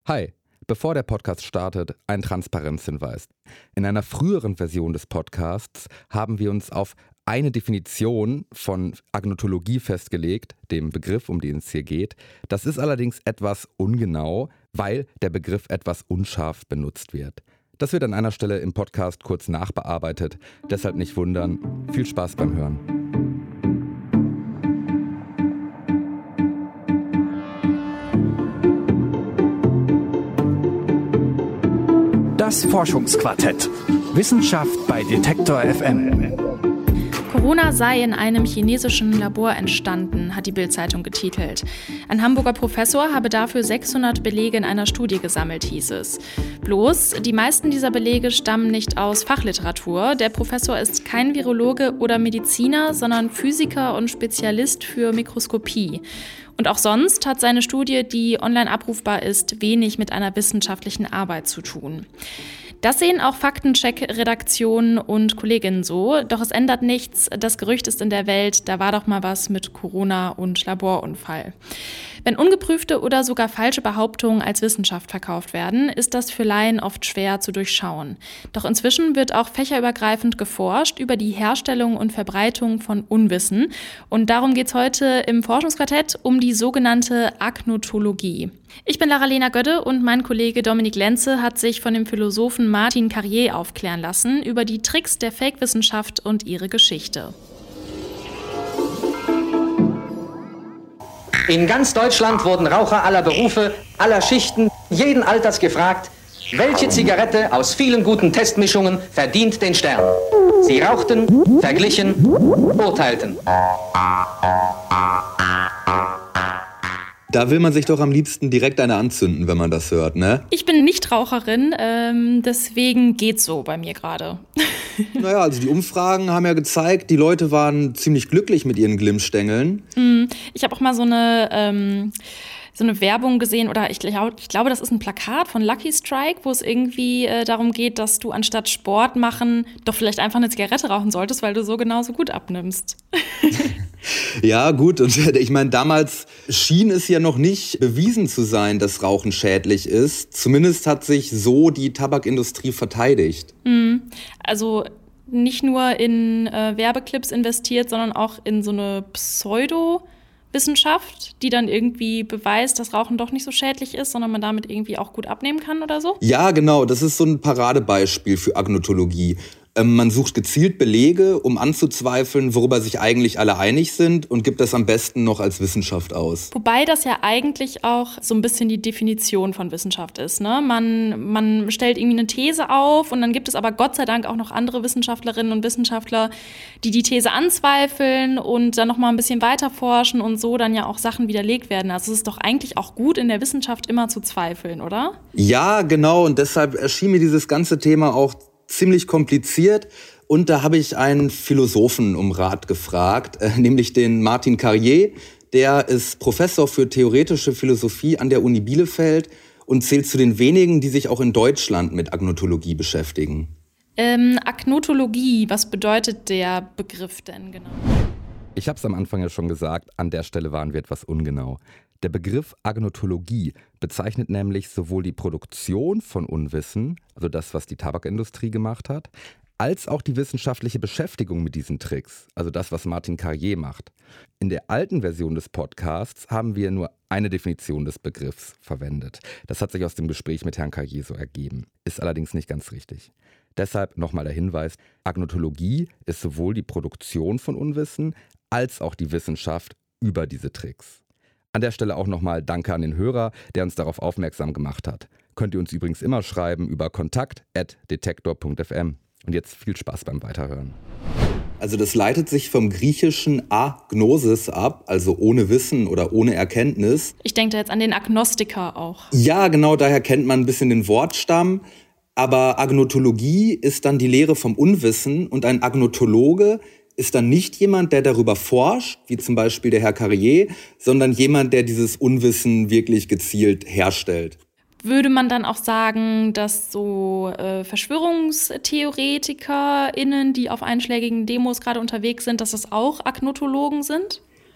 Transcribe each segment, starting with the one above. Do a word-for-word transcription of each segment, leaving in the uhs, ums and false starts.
Hi, bevor der Podcast startet, ein Transparenzhinweis. In einer früheren Version des Podcasts haben wir uns auf eine Definition von Agnotologie festgelegt, dem Begriff, um den es hier geht. Das ist allerdings etwas ungenau, weil der Begriff etwas unscharf benutzt wird. Das wird an einer Stelle im Podcast kurz nachbearbeitet, deshalb nicht wundern. Viel Spaß beim Hören. Das Forschungsquartett. Wissenschaft bei Detektor F M. Corona sei in einem chinesischen Labor entstanden, hat die Bild-Zeitung getitelt. Ein Hamburger Professor habe dafür sechshundert Belege in einer Studie gesammelt, hieß es. Bloß, die meisten dieser Belege stammen nicht aus Fachliteratur. Der Professor ist kein Virologe oder Mediziner, sondern Physiker und Spezialist für Mikroskopie. Und auch sonst hat seine Studie, die online abrufbar ist, wenig mit einer wissenschaftlichen Arbeit zu tun. Das sehen auch Faktencheck-Redaktionen und Kolleginnen so. Doch es ändert nichts. Das Gerücht ist in der Welt, da war doch mal was mit Corona und Laborunfall. Wenn ungeprüfte oder sogar falsche Behauptungen als Wissenschaft verkauft werden, ist das für Laien oft schwer zu durchschauen. Doch inzwischen wird auch fächerübergreifend geforscht über die Herstellung und Verbreitung von Unwissen. Und darum geht es heute im Forschungsquartett um die sogenannte Agnotologie. Ich bin Lara-Lena Gödde und mein Kollege Dominik Lenze hat sich von dem Philosophen Martin Carrier aufklären lassen über die Tricks der Fake-Wissenschaft und ihre Geschichte. In ganz Deutschland wurden Raucher aller Berufe, aller Schichten, jeden Alters gefragt, welche Zigarette aus vielen guten Testmischungen verdient den Stern. Sie rauchten, verglichen, urteilten. Da will man sich doch am liebsten direkt eine anzünden, wenn man das hört, ne? Ich bin Nichtraucherin, ähm, deswegen geht's so bei mir gerade. Naja, also die Umfragen haben ja gezeigt, die Leute waren ziemlich glücklich mit ihren Glimmstängeln. Mm, ich habe auch mal so eine, ähm, so eine Werbung gesehen, oder ich, glaub, ich glaube, das ist ein Plakat von Lucky Strike, wo es irgendwie äh, darum geht, dass du anstatt Sport machen doch vielleicht einfach eine Zigarette rauchen solltest, weil du so genauso gut abnimmst. Ja, gut, und ich meine, damals schien es ja noch nicht bewiesen zu sein, dass Rauchen schädlich ist. Zumindest hat sich so die Tabakindustrie verteidigt. Mhm. Also nicht nur in äh, Werbeclips investiert, sondern auch in so eine Pseudo-Wissenschaft, die dann irgendwie beweist, dass Rauchen doch nicht so schädlich ist, sondern man damit irgendwie auch gut abnehmen kann oder so? Ja, genau, das ist so ein Paradebeispiel für Agnotologie. Man sucht gezielt Belege, um anzuzweifeln, worüber sich eigentlich alle einig sind, und gibt das am besten noch als Wissenschaft aus. Wobei das ja eigentlich auch so ein bisschen die Definition von Wissenschaft ist, ne? Man, man stellt irgendwie eine These auf und dann gibt es aber Gott sei Dank auch noch andere Wissenschaftlerinnen und Wissenschaftler, die die These anzweifeln und dann noch mal ein bisschen weiter forschen und so dann ja auch Sachen widerlegt werden. Also es ist doch eigentlich auch gut, in der Wissenschaft immer zu zweifeln, oder? Ja, genau, und deshalb erschien mir dieses ganze Thema auch ziemlich kompliziert, und da habe ich einen Philosophen um Rat gefragt, äh, nämlich den Martin Carrier. Der ist Professor für theoretische Philosophie an der Uni Bielefeld und zählt zu den wenigen, die sich auch in Deutschland mit Agnotologie beschäftigen. Ähm, Agnotologie, was bedeutet der Begriff denn genau? Ich habe es am Anfang ja schon gesagt, an der Stelle waren wir etwas ungenau. Der Begriff Agnotologie bezeichnet nämlich sowohl die Produktion von Unwissen, also das, was die Tabakindustrie gemacht hat, als auch die wissenschaftliche Beschäftigung mit diesen Tricks, also das, was Martin Carrier macht. In der alten Version des Podcasts haben wir nur eine Definition des Begriffs verwendet. Das hat sich aus dem Gespräch mit Herrn Carrier so ergeben, ist allerdings nicht ganz richtig. Deshalb nochmal der Hinweis, Agnotologie ist sowohl die Produktion von Unwissen als auch die Wissenschaft über diese Tricks. An der Stelle auch nochmal Danke an den Hörer, der uns darauf aufmerksam gemacht hat. Könnt ihr uns übrigens immer schreiben über kontakt at detektor punkt f m. Und jetzt viel Spaß beim Weiterhören. Also das leitet sich vom griechischen Agnosis ab, also ohne Wissen oder ohne Erkenntnis. Ich denke da jetzt an den Agnostiker auch. Ja, genau, daher kennt man ein bisschen den Wortstamm. Aber Agnotologie ist dann die Lehre vom Unwissen, und ein Agnotologe ist dann nicht jemand, der darüber forscht, wie zum Beispiel der Herr Carrier, sondern jemand, der dieses Unwissen wirklich gezielt herstellt. Würde man dann auch sagen, dass so äh, VerschwörungstheoretikerInnen, die auf einschlägigen Demos gerade unterwegs sind, dass das auch Agnotologen sind?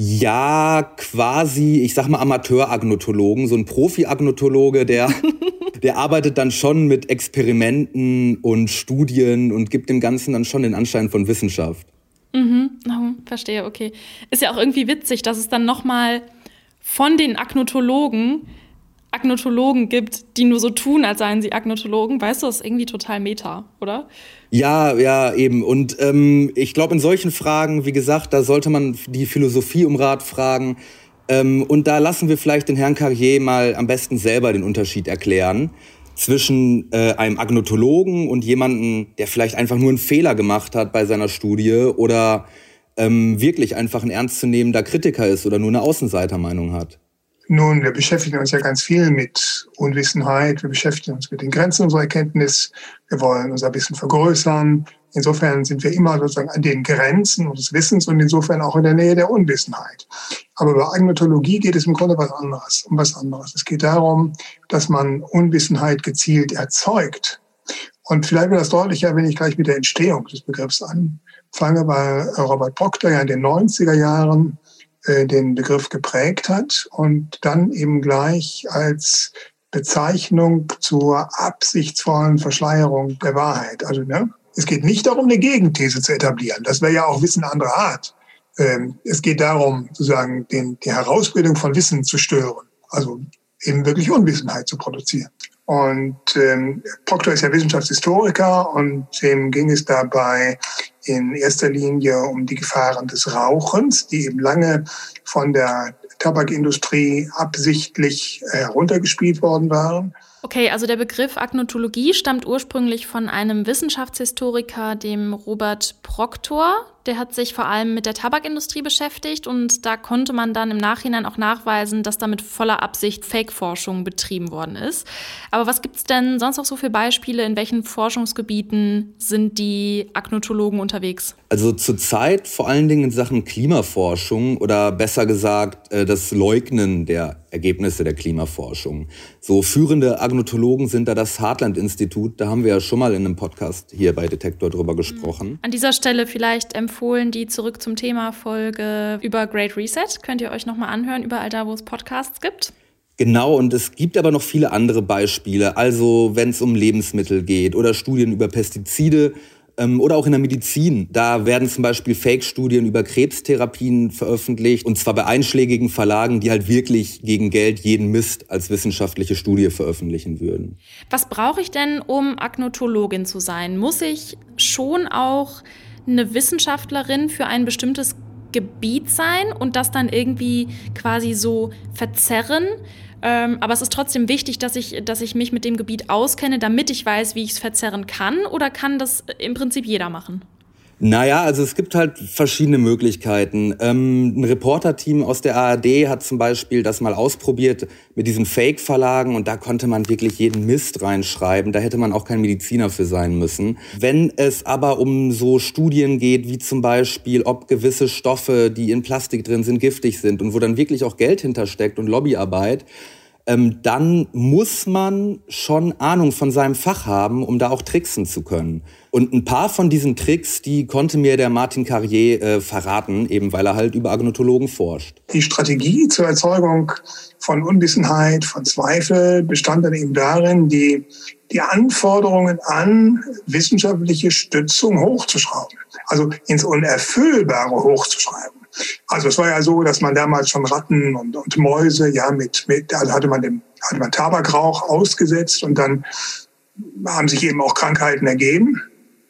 Ja, quasi, ich sag mal Amateur-Agnotologen. So ein Profi-Agnotologe, der, der arbeitet dann schon mit Experimenten und Studien und gibt dem Ganzen dann schon den Anschein von Wissenschaft. Mhm, oh, verstehe, okay. Ist ja auch irgendwie witzig, dass es dann nochmal von den Agnotologen Agnotologen gibt, die nur so tun, als seien sie Agnotologen. Weißt du, das ist irgendwie total meta, oder? Ja, ja, eben. Und ähm, ich glaube, in solchen Fragen, wie gesagt, da sollte man die Philosophie um Rat fragen. Ähm, und da lassen wir vielleicht den Herrn Carrier mal am besten selber den Unterschied erklären zwischen äh, einem Agnotologen und jemandem, der vielleicht einfach nur einen Fehler gemacht hat bei seiner Studie oder ähm, wirklich einfach ein ernstzunehmender Kritiker ist oder nur eine Außenseitermeinung hat. Nun, wir beschäftigen uns ja ganz viel mit Unwissenheit. Wir beschäftigen uns mit den Grenzen unserer Erkenntnis. Wir wollen unser Wissen vergrößern. Insofern sind wir immer sozusagen an den Grenzen unseres Wissens und insofern auch in der Nähe der Unwissenheit. Aber bei Agnotologie geht es im Grunde was anderes, um was anderes. Es geht darum, dass man Unwissenheit gezielt erzeugt. Und vielleicht wird das deutlicher, wenn ich gleich mit der Entstehung des Begriffs anfange, weil Robert Proctor ja in den neunziger Jahren den Begriff geprägt hat und dann eben gleich als Bezeichnung zur absichtsvollen Verschleierung der Wahrheit. Also ne, es geht nicht darum, eine Gegenthese zu etablieren. Das wäre ja auch Wissen anderer Art. Ähm, es geht darum, sozusagen den, die Herausbildung von Wissen zu stören. Also eben wirklich Unwissenheit zu produzieren. Und ähm, Proctor ist ja Wissenschaftshistoriker und dem ging es dabei in erster Linie um die Gefahren des Rauchens, die eben lange von der Tabakindustrie absichtlich heruntergespielt worden waren. Okay, also der Begriff Agnotologie stammt ursprünglich von einem Wissenschaftshistoriker, dem Robert Proctor. Der hat sich vor allem mit der Tabakindustrie beschäftigt und da konnte man dann im Nachhinein auch nachweisen, dass da mit voller Absicht Fake-Forschung betrieben worden ist. Aber was gibt's denn sonst noch so für Beispiele? In welchen Forschungsgebieten sind die Agnotologen unterwegs? Also zurzeit vor allen Dingen in Sachen Klimaforschung oder besser gesagt das Leugnen der Ergebnisse der Klimaforschung. So führende Agnotologen sind da das Heartland-Institut. Da haben wir ja schon mal in einem Podcast hier bei Detektor drüber gesprochen. An dieser Stelle vielleicht empfohlen die Zurück zum Thema-Folge über Great Reset. Könnt ihr euch nochmal anhören, überall da, wo es Podcasts gibt. Genau, und es gibt aber noch viele andere Beispiele. Also wenn es um Lebensmittel geht oder Studien über Pestizide ähm, oder auch in der Medizin. Da werden zum Beispiel Fake-Studien über Krebstherapien veröffentlicht. Und zwar bei einschlägigen Verlagen, die halt wirklich gegen Geld jeden Mist als wissenschaftliche Studie veröffentlichen würden. Was brauche ich denn, um Agnotologin zu sein? Muss ich schon auch eine Wissenschaftlerin für ein bestimmtes Gebiet sein und das dann irgendwie quasi so verzerren? Ähm, aber es ist trotzdem wichtig, dass ich, dass ich mich mit dem Gebiet auskenne, damit ich weiß, wie ich es verzerren kann? Oder kann das im Prinzip jeder machen? Naja, also es gibt halt verschiedene Möglichkeiten. Ähm, ein Reporterteam aus der A R D hat zum Beispiel das mal ausprobiert mit diesen Fake-Verlagen und da konnte man wirklich jeden Mist reinschreiben. Da hätte man auch kein Mediziner für sein müssen. Wenn es aber um so Studien geht, wie zum Beispiel, ob gewisse Stoffe, die in Plastik drin sind, giftig sind und wo dann wirklich auch Geld hintersteckt und Lobbyarbeit, ähm, dann muss man schon Ahnung von seinem Fach haben, um da auch tricksen zu können. Und ein paar von diesen Tricks, die konnte mir der Martin Carrier äh, verraten, eben weil er halt über Agnotologen forscht. Die Strategie zur Erzeugung von Unwissenheit, von Zweifel bestand dann eben darin, die, die Anforderungen an wissenschaftliche Stützung hochzuschrauben. Also ins Unerfüllbare hochzuschreiben. Also es war ja so, dass man damals schon Ratten und, und Mäuse, ja, mit, mit, also hatte man dem, hatte man Tabakrauch ausgesetzt und dann haben sich eben auch Krankheiten ergeben.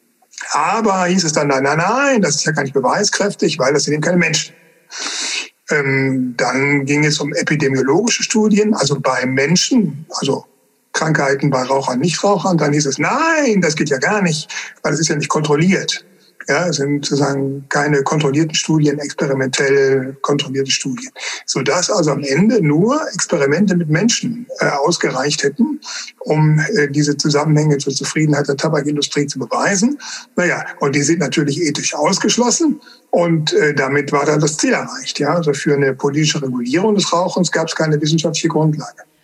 Aber hieß es dann, nein, nein, nein, das ist ja gar nicht beweiskräftig, weil das sind eben keine Menschen. Ähm, dann ging es um epidemiologische Studien, also bei Menschen, also Krankheiten bei Rauchern, Nichtrauchern. Dann hieß es, nein, das geht ja gar nicht, weil es ist ja nicht kontrolliert. Ja, es sind sozusagen keine kontrollierten Studien, experimentell kontrollierte Studien. Sodass also am Ende nur Experimente mit Menschen äh, ausgereicht hätten, um äh, diese Zusammenhänge zur Zufriedenheit der Tabakindustrie zu beweisen. Naja, und die sind natürlich ethisch ausgeschlossen und äh, damit war dann das Ziel erreicht. Ja, also für eine politische Regulierung des Rauchens gab es keine wissenschaftliche Grundlage.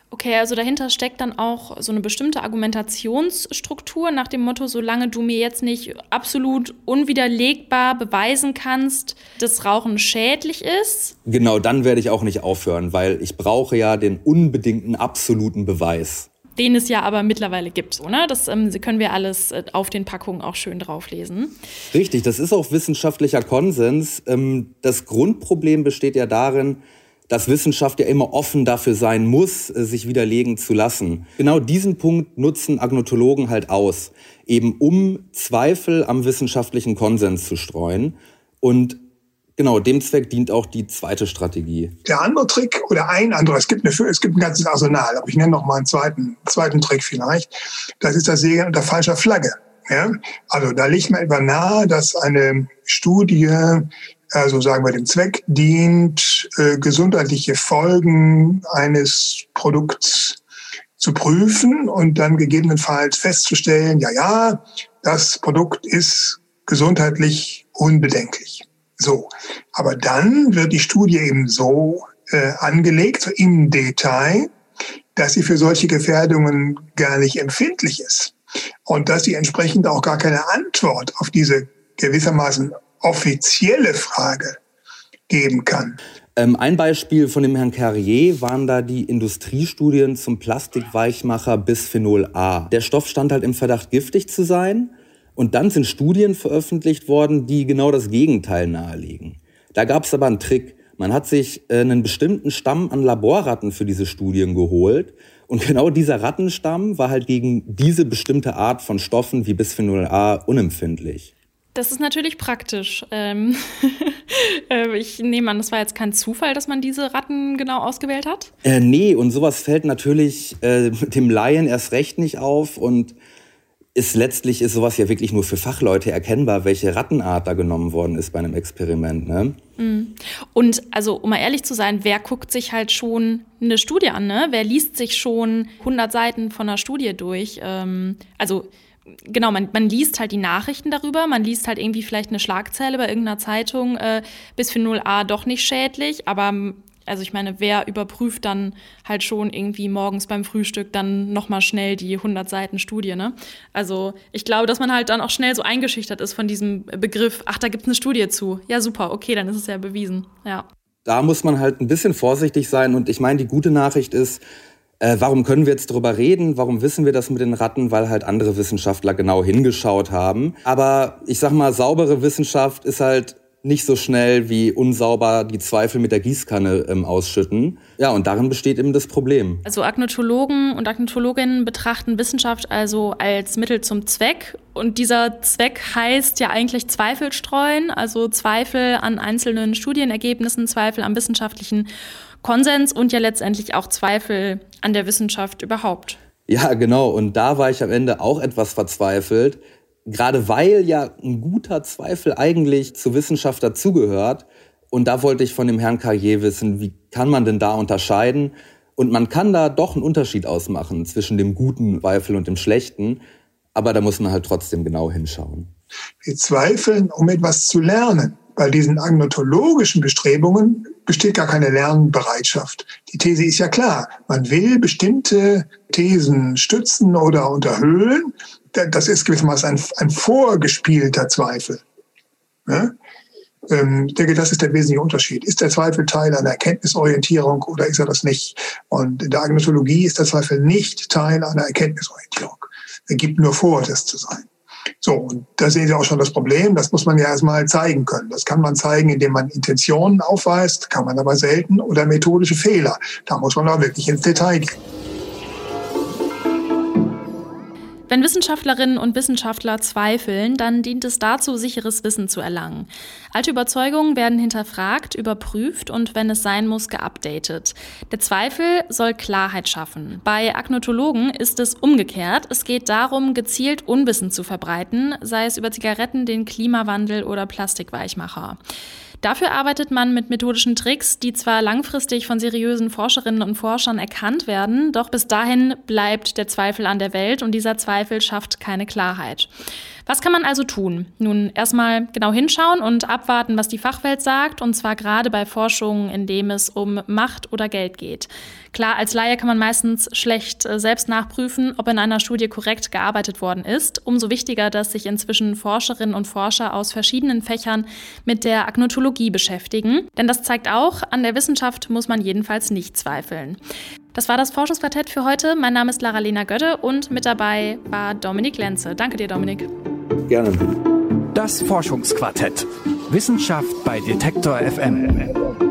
Okay, also dahinter steckt dann auch so eine bestimmte Argumentationsstruktur nach dem Motto, solange du mir jetzt nicht absolut unwiderlegbar beweisen kannst, dass Rauchen schädlich ist. Genau, dann werde ich auch nicht aufhören, weil ich brauche ja den unbedingten, absoluten Beweis. Den es ja aber mittlerweile gibt, so, ne? Das ähm, können wir alles äh, auf den Packungen auch schön drauflesen. Richtig, das ist auch wissenschaftlicher Konsens. Ähm, das Grundproblem besteht ja darin, dass Wissenschaft ja immer offen dafür sein muss, sich widerlegen zu lassen. Genau diesen Punkt nutzen Agnotologen halt aus, eben um Zweifel am wissenschaftlichen Konsens zu streuen. Und genau dem Zweck dient auch die zweite Strategie. Der andere Trick oder ein anderer, es gibt, eine, es gibt ein ganzes Arsenal, aber ich nenne noch mal einen zweiten, zweiten Trick vielleicht, das ist das Segeln unter falscher Flagge. Ja? Also da liegt mir etwa nahe, dass eine Studie, also sagen wir dem Zweck dient, äh, gesundheitliche Folgen eines Produkts zu prüfen und dann gegebenenfalls festzustellen, ja, ja, das Produkt ist gesundheitlich unbedenklich. So, aber dann wird die Studie eben so äh, angelegt, so im Detail, dass sie für solche Gefährdungen gar nicht empfindlich ist und dass sie entsprechend auch gar keine Antwort auf diese gewissermaßen offizielle Frage geben kann. Ähm, ein Beispiel von dem Herrn Carrier waren da die Industriestudien zum Plastikweichmacher Bisphenol A. Der Stoff stand halt im Verdacht, giftig zu sein. Und dann sind Studien veröffentlicht worden, die genau das Gegenteil nahelegen. Da gab es aber einen Trick. Man hat sich äh, einen bestimmten Stamm an Laborratten für diese Studien geholt. Und genau dieser Rattenstamm war halt gegen diese bestimmte Art von Stoffen wie Bisphenol A unempfindlich. Das ist natürlich praktisch. Ähm, ich nehme an, das war jetzt kein Zufall, dass man diese Ratten genau ausgewählt hat? Äh, nee, und sowas fällt natürlich äh, dem Laien erst recht nicht auf. Und ist letztlich ist sowas ja wirklich nur für Fachleute erkennbar, welche Rattenart da genommen worden ist bei einem Experiment. Ne? Und also, um mal ehrlich zu sein, wer guckt sich halt schon eine Studie an? Ne? Wer liest sich schon hundert Seiten von einer Studie durch? Ähm, also Genau, man, man liest halt die Nachrichten darüber, man liest halt irgendwie vielleicht eine Schlagzeile bei irgendeiner Zeitung, äh, Bisphenol A doch nicht schädlich, aber also ich meine, wer überprüft dann halt schon irgendwie morgens beim Frühstück dann nochmal schnell die hundert Seiten Studie, ne? Also ich glaube, dass man halt dann auch schnell so eingeschüchtert ist von diesem Begriff, ach, da gibt's eine Studie zu. Ja, super, okay, dann ist es ja bewiesen, ja. Da muss man halt ein bisschen vorsichtig sein und ich meine, die gute Nachricht ist, Äh, warum können wir jetzt darüber reden? Warum wissen wir das mit den Ratten? Weil halt andere Wissenschaftler genau hingeschaut haben. Aber ich sag mal, saubere Wissenschaft ist halt nicht so schnell wie unsauber die Zweifel mit der Gießkanne ähm, ausschütten. Ja, und darin besteht eben das Problem. Also Agnotologen und Agnotologinnen betrachten Wissenschaft also als Mittel zum Zweck. Und dieser Zweck heißt ja eigentlich Zweifel streuen, also Zweifel an einzelnen Studienergebnissen, Zweifel am wissenschaftlichen Konsens und ja letztendlich auch Zweifel an der Wissenschaft überhaupt. Ja, genau. Und da war ich am Ende auch etwas verzweifelt. Gerade weil ja ein guter Zweifel eigentlich zur Wissenschaft dazugehört. Und da wollte ich von dem Herrn Carrier wissen, wie kann man denn da unterscheiden? Und man kann da doch einen Unterschied ausmachen zwischen dem guten Zweifel und dem schlechten. Aber da muss man halt trotzdem genau hinschauen. Wir zweifeln, um etwas zu lernen. Bei diesen agnotologischen Bestrebungen besteht gar keine Lernbereitschaft. Die These ist ja klar. Man will bestimmte Thesen stützen oder unterhöhlen. Das ist gewissermaßen ein, ein vorgespielter Zweifel. Ja? Ich denke, das ist der wesentliche Unterschied. Ist der Zweifel Teil einer Erkenntnisorientierung oder ist er das nicht? Und in der Agnotologie ist der Zweifel nicht Teil einer Erkenntnisorientierung. Er gibt nur vor, das zu sein. So, und da sehen Sie auch schon das Problem. Das muss man ja erstmal zeigen können. Das kann man zeigen, indem man Intentionen aufweist, kann man aber selten, oder methodische Fehler. Da muss man auch wirklich ins Detail gehen. Wenn Wissenschaftlerinnen und Wissenschaftler zweifeln, dann dient es dazu, sicheres Wissen zu erlangen. Alte Überzeugungen werden hinterfragt, überprüft und, wenn es sein muss, geupdatet. Der Zweifel soll Klarheit schaffen. Bei Agnotologen ist es umgekehrt. Es geht darum, gezielt Unwissen zu verbreiten, sei es über Zigaretten, den Klimawandel oder Plastikweichmacher. Dafür arbeitet man mit methodischen Tricks, die zwar langfristig von seriösen Forscherinnen und Forschern erkannt werden, doch bis dahin bleibt der Zweifel an der Welt und dieser Zweifel schafft keine Klarheit. Was kann man also tun? Nun, erstmal genau hinschauen und abwarten, was die Fachwelt sagt, und zwar gerade bei Forschungen, in dem es um Macht oder Geld geht. Klar, als Laie kann man meistens schlecht äh, selbst nachprüfen, ob in einer Studie korrekt gearbeitet worden ist. Umso wichtiger, dass sich inzwischen Forscherinnen und Forscher aus verschiedenen Fächern mit der Agnotologie beschäftigen. Denn das zeigt auch, an der Wissenschaft muss man jedenfalls nicht zweifeln. Das war das Forschungsquartett für heute. Mein Name ist Lara-Lena Gödde und mit dabei war Dominik Lenze. Danke dir, Dominik. Gerne. Das Forschungsquartett. Wissenschaft bei Detektor F M.